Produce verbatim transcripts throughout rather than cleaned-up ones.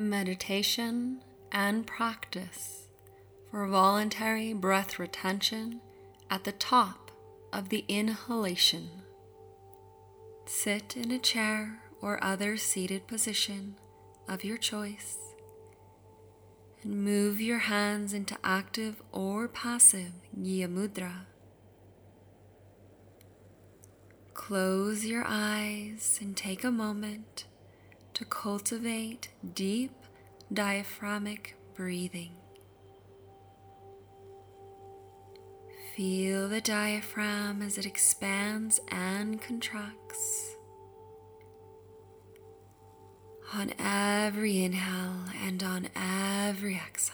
meditation and practice for voluntary breath retention at the top of the inhalation. Sit in a chair or other seated position of your choice and move your hands into active or passive Gya Mudra. Close your eyes and take a moment to cultivate deep diaphragmatic breathing. Feel the diaphragm as it expands and contracts. On every inhale and on every exhale.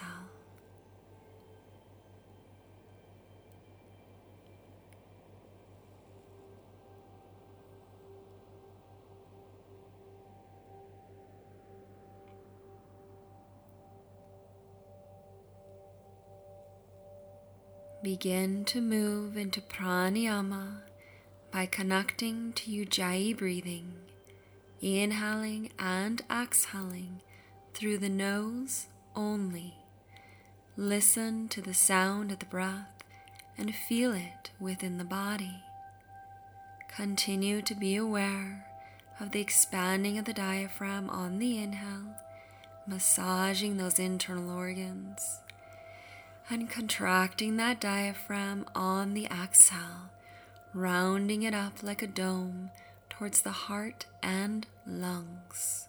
Begin to move into pranayama by connecting to Ujjayi breathing, inhaling and exhaling through the nose only. Listen to the sound of the breath and feel it within the body. Continue to be aware of the expanding of the diaphragm on the inhale, massaging those internal organs, and contracting that diaphragm on the exhale, rounding it up like a dome towards the heart and lungs.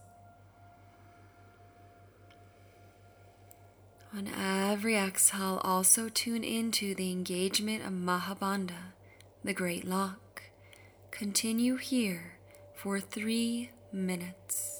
On every exhale, also tune into the engagement of Mahabandha, the Great Lock. Continue here for three minutes.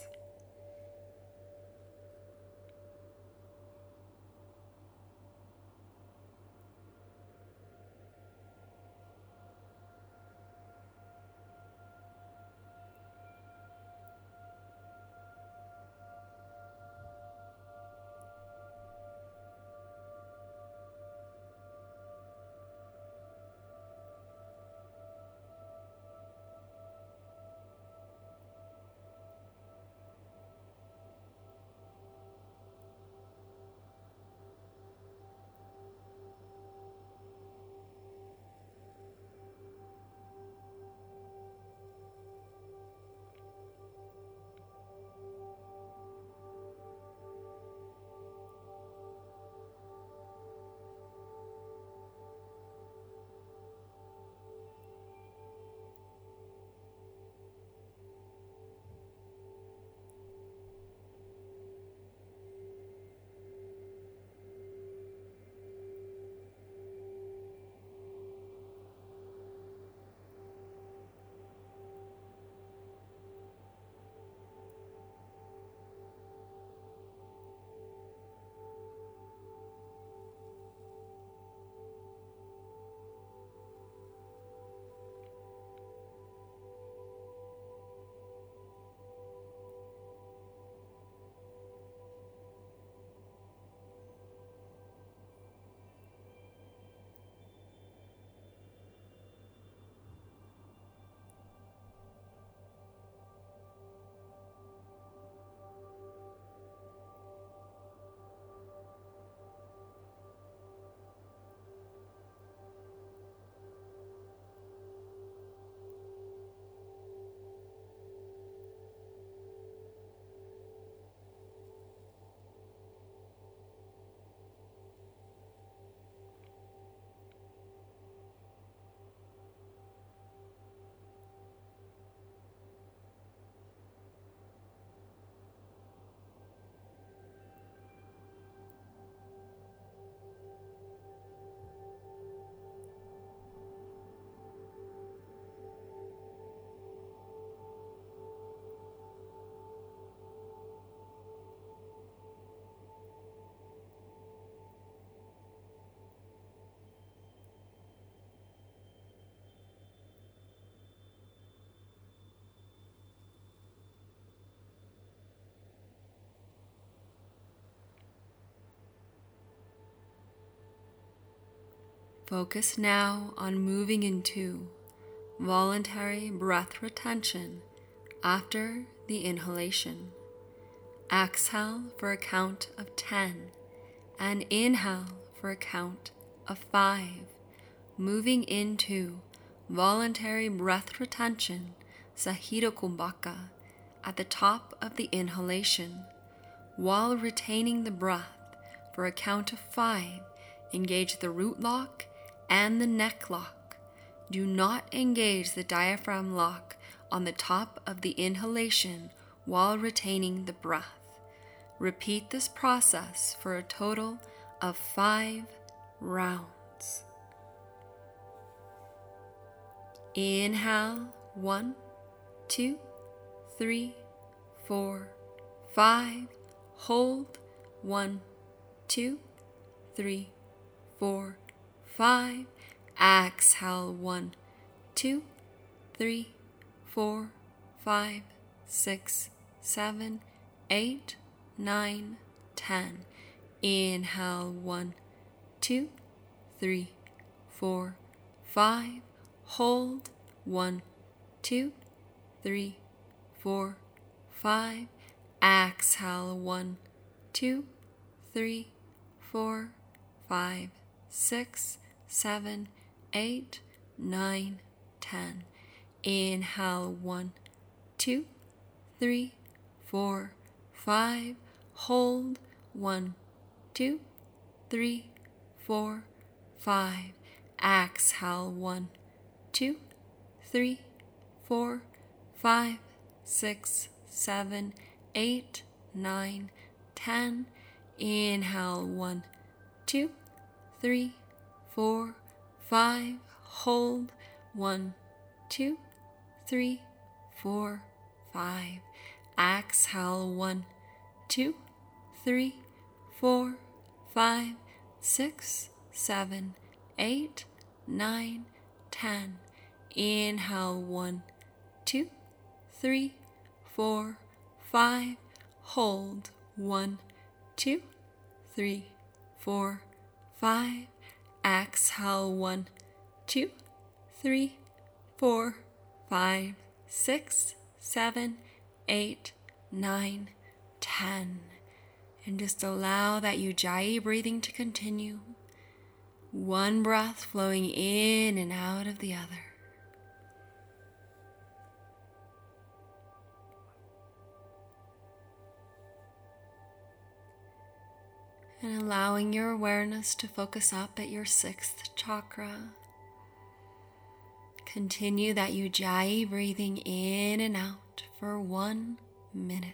Focus now on moving into voluntary breath retention after the inhalation. Exhale for a count of ten, and inhale for a count of five, moving into voluntary breath retention, Sahita Kumbhaka, at the top of the inhalation. While retaining the breath for a count of five, engage the root lock and the neck lock. Do not engage the diaphragm lock on the top of the inhalation while retaining the breath. Repeat this process for a total of five rounds. Inhale, one, two, three, four, five. Hold, one, two, three, four, five. Exhale, one, two, three, four, five, six, seven, eight, nine, ten. Inhale, one, two, three, four, five. Hold, one, two, three, four, five. Exhale, one, two, three, four, five, six, seven, eight, nine, ten. Inhale, one, two, three, four, five. Hold, one, two, three, four, five. Exhale, one, two, three, four, five, six, seven, eight, nine, ten. Inhale, one, two, three, four, five. Hold, one, two, three, four, five. Exhale, one, two, three, four, five, six, seven, eight, nine, ten. Inhale, one, two, three, four, five. Hold, one, two, three, four, five. Exhale, one, two, three, four, five, six, seven, eight, nine, ten. And just allow that Ujjayi breathing to continue. One breath flowing in and out of the other. And allowing your awareness to focus up at your sixth chakra. Continue that Ujjayi breathing in and out for one minute.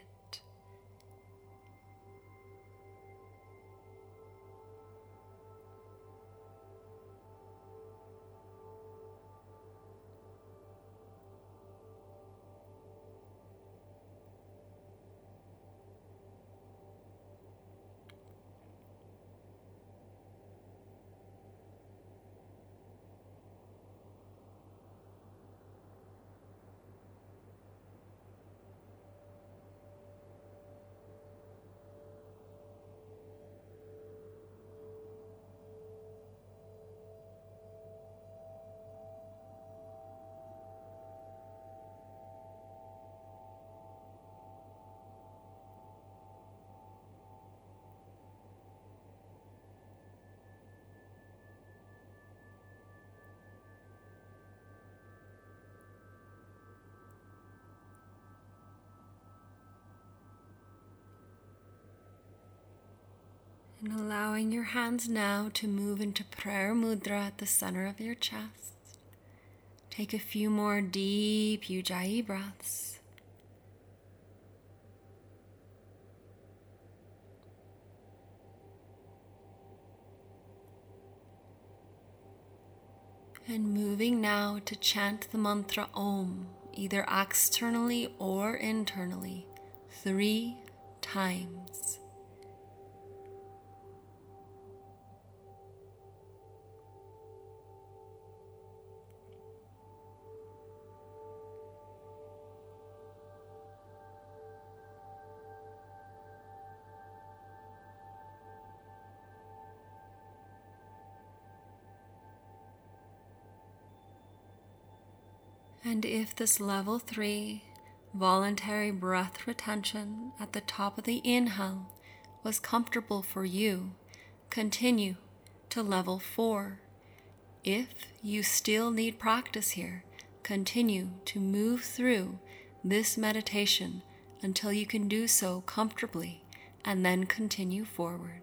And allowing your hands now to move into prayer mudra at the center of your chest. Take a few more deep Ujjayi breaths. And moving now to chant the mantra Om, either externally or internally, three times. And if this level three voluntary breath retention at the top of the inhale was comfortable for you, continue to level four. If you still need practice here, continue to move through this meditation until you can do so comfortably, and then continue forward.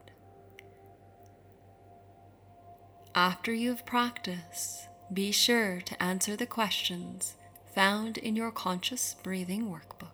After you've practiced, be sure to answer the questions found in your conscious breathing workbook.